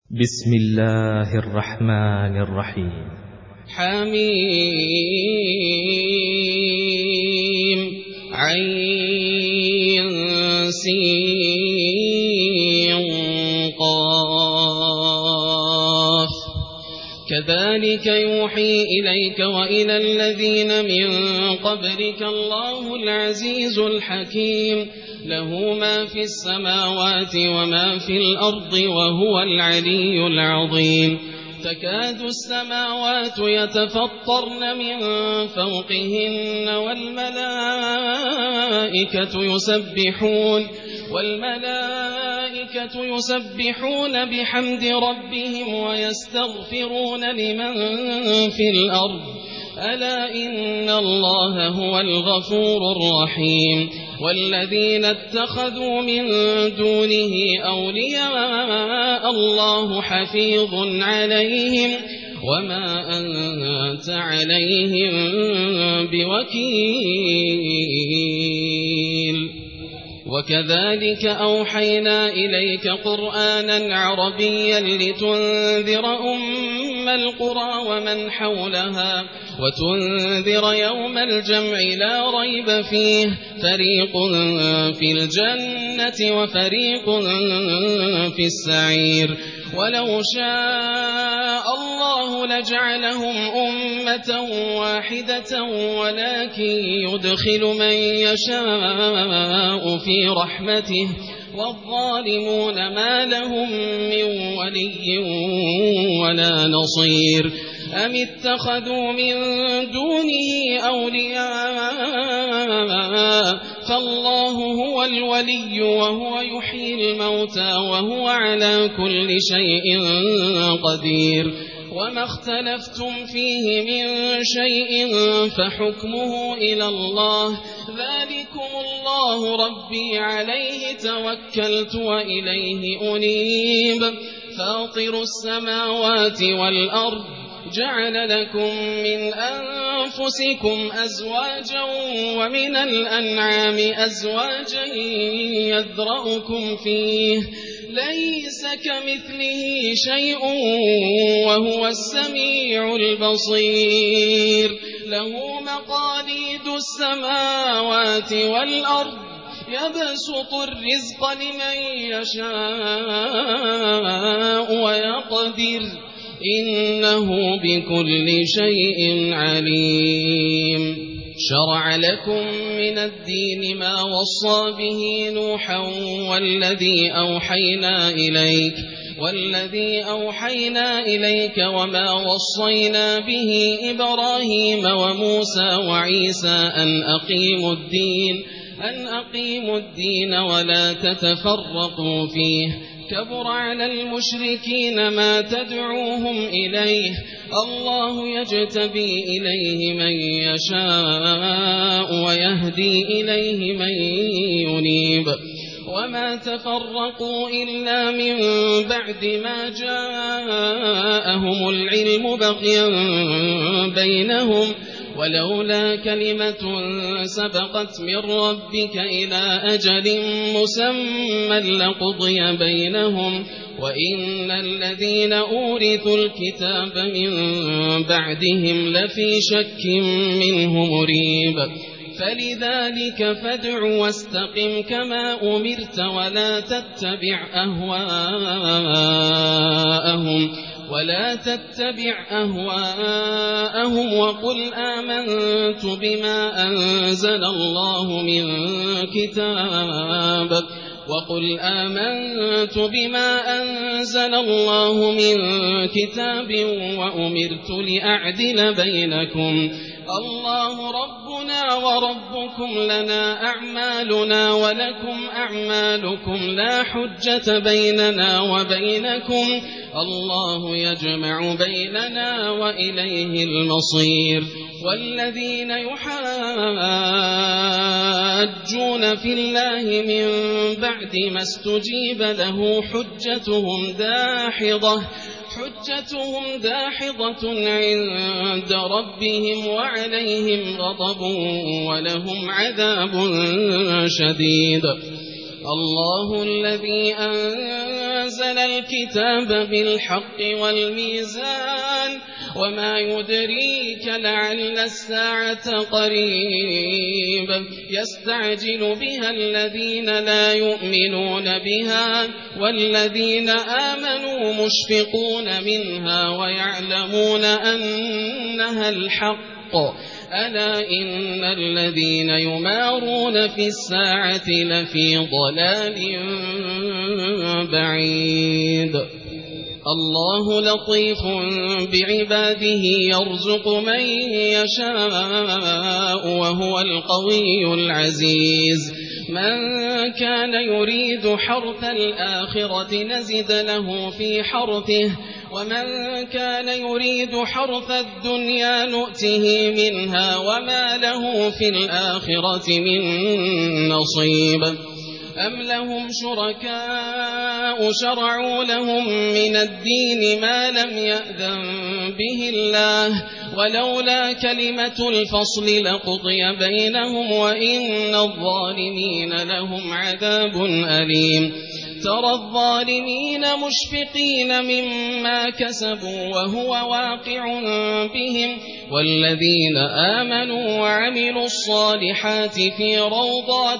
بسم الله الرحمن الرحيم. حميم عين سين قاف كذلك يوحي إليك وإلى الذين من قبلك الله العزيز الحكيم له ما في السماوات وما في الأرض وهو العلي العظيم تكاد السماوات يتفطرن من فوقهن والملائكة يسبحون بحمد ربهم ويستغفرون لمن في الأرض ألا إن الله هو الغفور الرحيم والذين اتخذوا من دونه أولياء الله حفيظ عليهم وما أنت عليهم بوكيل وكذلك أوحينا إليك قرآنا عربيا لتنذر أم القرى ومن حولها وتنذر يوم الجمع لا ريب فيه فريق في الجنة وفريق في السعير ولو شاء الله لجعلهم أمة واحدة ولكن يدخل من يشاء في رحمته والظالمون ما لهم من ولي ولا نصير أم اتخذوا من دونه أولياء فالله هو الولي وهو يحيي الموتى وهو على كل شيء قدير وما اختلفتم فيه من شيء فحكمه إلى الله ذلكم الله ربي عليه توكلت وإليه أنيب فاطر السماوات والأرض جعل لكم من أنفسكم أزواجا ومن الأنعام أزواجا يذرأكم فيه ليس كمثله شيء وهو السميع البصير له مقاليد السماوات والأرض يبسط الرزق لمن يشاء ويقدر إنه بكل شيء عليم شرع لكم من الدين ما وصى به نوحا والذي أوحينا إليك وما وصينا به إبراهيم وموسى وعيسى أن أقيموا الدين ولا تتفرقوا فيه كبر على المشركين ما تدعوهم إليه الله يجتبي إليه من يشاء ويهدي إليه من ينيب وما تفرقوا إلا من بعد ما جاءهم العلم بغيا بينهم ولولا كلمة سبقت من ربك إلى أجل مسمى لقضي بينهم وإن الذين أورثوا الكتاب من بعدهم لفي شك منه مريب فلذلك فادع واستقم كما أمرت ولا تتبع أهواءهم وقل آمنت بما أنزل الله من كتاب وأمرت لأعدل بينكم الله ربنا وربكم لنا أعمالنا ولكم أعمالكم لا حجة بيننا وبينكم الله يجمع بيننا وإليه المصير والذين يحاجون في الله من بعد ما استجيب له حجتهم داحضة عند ربهم وعليهم غضب ولهم عذاب شديد الله الذي أنزل أنزل الكتاب بالحق والميزان وما يدريك لعل الساعة قريب يستعجل بها الذين لا يؤمنون بها والذين آمنوا مشفقون منها ويعلمون أنها الحق ألا إن الذين يمارون في الساعة لفي ضلال بعيد الله لطيف بعباده يرزق من يشاء وهو القوي العزيز من كان يريد حرث الآخرة نزد له في حرثه ومن كان يريد حرث الدنيا نؤته منها وما له في الآخرة من نصيب أم لهم شركاء شرعوا لهم من الدين ما لم يأذن به الله ولولا كلمة الفصل لقضي بينهم وإن الظالمين لهم عذاب أليم ترى الظالمين مشفقين مما كسبوا وهو واقع بهم والذين آمنوا وعملوا الصالحات في روضات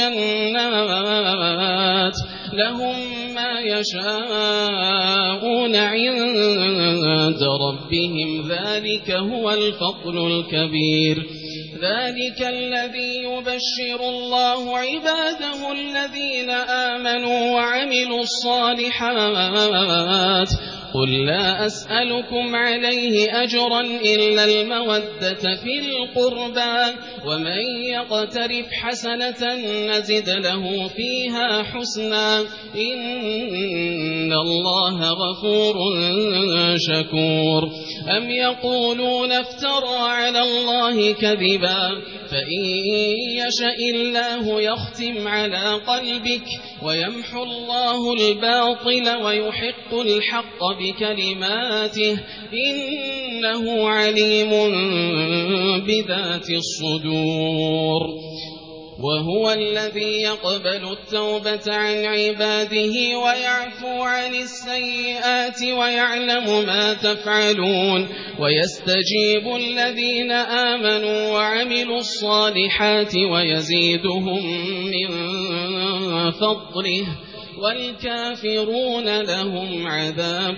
الجنات لهم ما يشاءون عند ربهم ذلك هو الفضل الكبير ذلك الذي يبشر الله عباده الذين آمنوا وعملوا الصالحات قل لا أسألكم عليه أجرا إلا المودة في القربى ومن يقترف حسنة نزد له فيها حسنا إن الله غفور شكور أم يقولون افترى على الله كذبا فإن يشاء الله يختم على قلبك ويمحو الله الباطل ويحق الحق بكلماته إنه عليم بذات الصدور وهو الذي يقبل التوبة عن عباده ويعفو عن السيئات ويعلم ما تفعلون ويستجيب الذين آمنوا وعملوا الصالحات ويزيدهم من فضله والكافرون لهم عذاب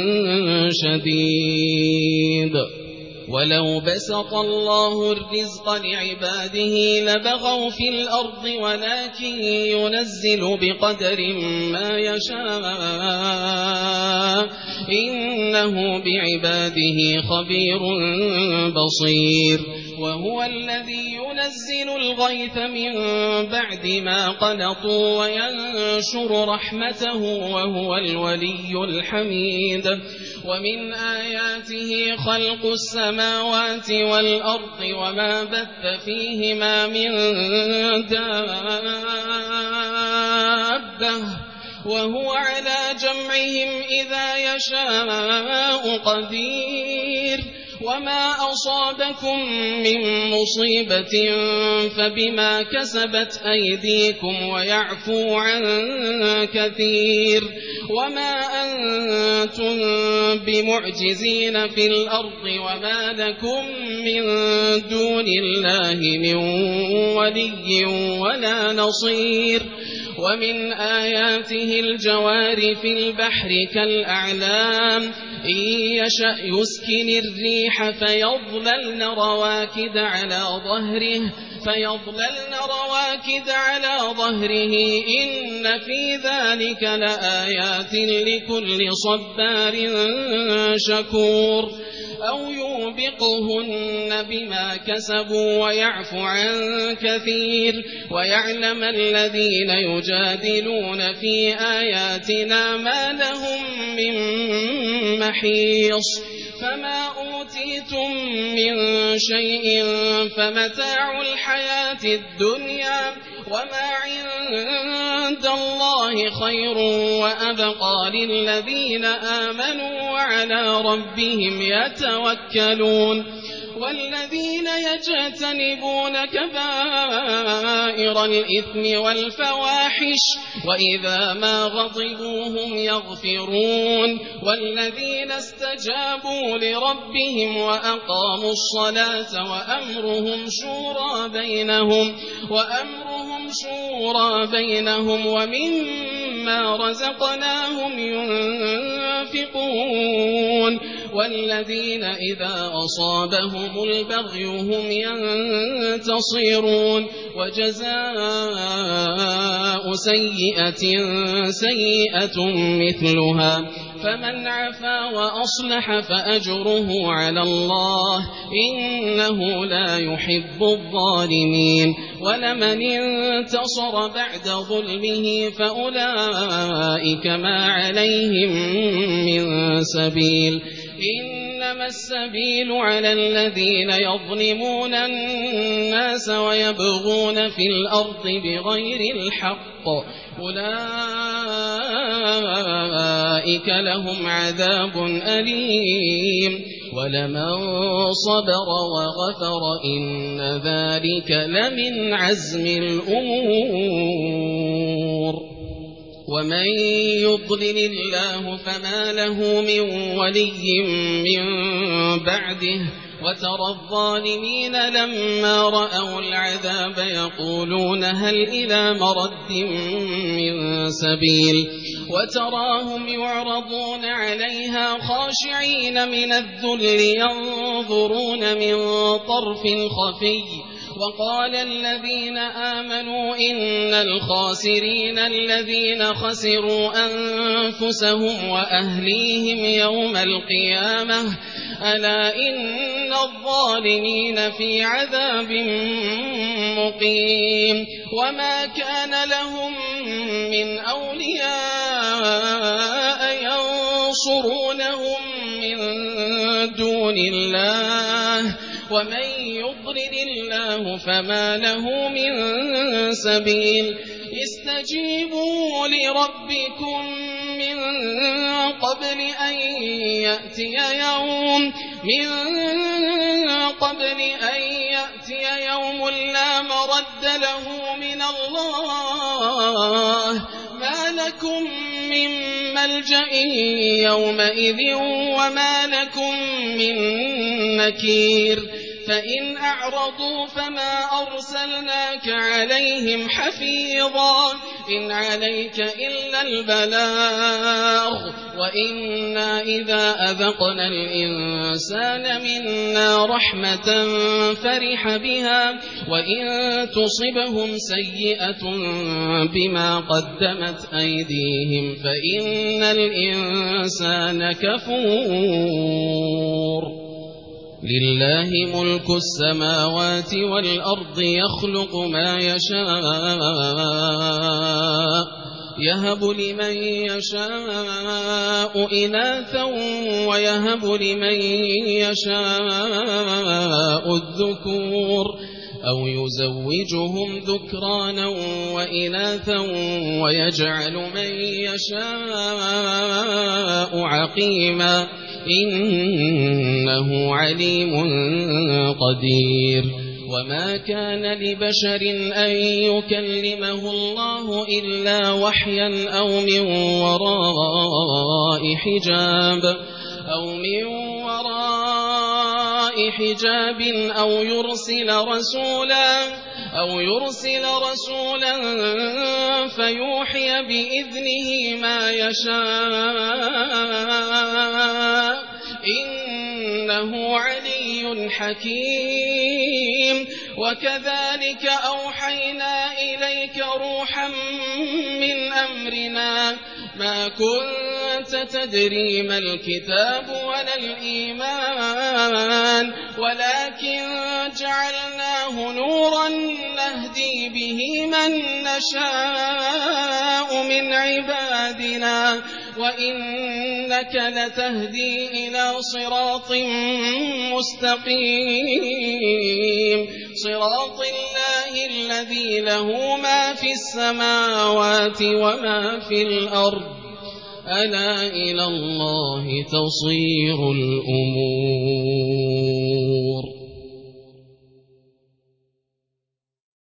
شديد ولو بسط الله الرزق لعباده لبغوا في الأرض ولكن ينزل بقدر ما يشاء إنه بعباده خبير بصير وهو الذي ينزل الغيث من بعد ما قنطوا وينشر رحمته وهو الولي الحميد ومن آياته خلق السماوات والأرض وما بث فيهما من دابة وهو على جمعهم إذا يشاء قدير وما أصابكم من مصيبة فبما كسبت أيديكم ويعفو عن كثير وما أنتم بمعجزين في الأرض وما لكم من دون الله من ولي ولا نصير ومن آياته الجوار في البحر كالأعلام إن يشأ يسكن الريح فيظللن رواكد على ظهره إن في ذلك لآيات لكل صبار شكور أو يوبقهن بما كسبوا ويعفو عن كثير ويعلم الذين يجادلون في آياتنا ما لهم من محيص فما أوتيتم من شيء فمتاع الحياة الدنيا وما عند عند الله خير وأبقى للذين آمنوا وعلى ربهم يتوكلون والذين يجتنبون كبائر الإثم والفواحش وإذا ما غضبوا هم يغفرون والذين استجابوا لربهم وأقاموا الصلاة وأمرهم شورى بينهم ومما رزقناهم ينفقون والذين إذا أصابهم البغي هم ينتصرون وجزاء سيئة مثلها فمن عفا وأصلح فأجره على الله إنه لا يحب الظالمين ولمن انتصر بعد ظلمه فأولئك ما عليهم من سبيل إنما السبيل على الذين يظلمون الناس ويبغون في الأرض بغير الحق أولئك لهم عذاب أليم ولمن صبر وغفر إن ذلك لمن عزم الأمور ومن يضلل الله فما له من ولي من بعده وترى الظالمين لما رأوا العذاب يقولون هل إلى مرد من سبيل وتراهم يعرضون عليها خاشعين من الذل ينظرون من طرف خفي وقال الذين آمنوا إن الخاسرين الذين خسروا أنفسهم وأهليهم يوم القيامة ألا إن الظالمين في عذاب مقيم وما كان لهم من أولياء ينصرونهم من دون الله ومن يضلل الله فما له من سبيل استجيبوا لربكم من قبل أن يأتي يوم لا مرد له من الله ما لكم من ملجأ يومئذ وما لكم من نكير فإن أعرضوا فما أرسلناك عليهم حفيظا إن عليك إلا البلاغ وإنا إذا أذقنا الإنسان منا رحمة فرح بها وإن تصبهم سيئة بما قدمت أيديهم فإن الإنسان كفور لله ملك السماوات والأرض يخلق ما يشاء يهب لمن يشاء إناثا ويهب لمن يشاء الذكور أو يزوجهم ذكرانا وإناثا ويجعل من يشاء عقيما إنه عليم قدير وما كان لبشر أن يكلمه الله إلا وحيا أو من وراء حجاب أو يرسل رسولا فيوحي بإذنه ما يشاء إنه علي حكيم وكذلك أوحينا إليك روحا من أمرنا ما كنت تدري ما الكتاب ولا الإيمان ولكن جعلناه نورا نهدي به من نشاء من عبادنا وإنك لتهدي إلى صراط مستقيم صراط الله الذي له ما في السماوات وما في الأرض ألا إلى الله تصير الأمور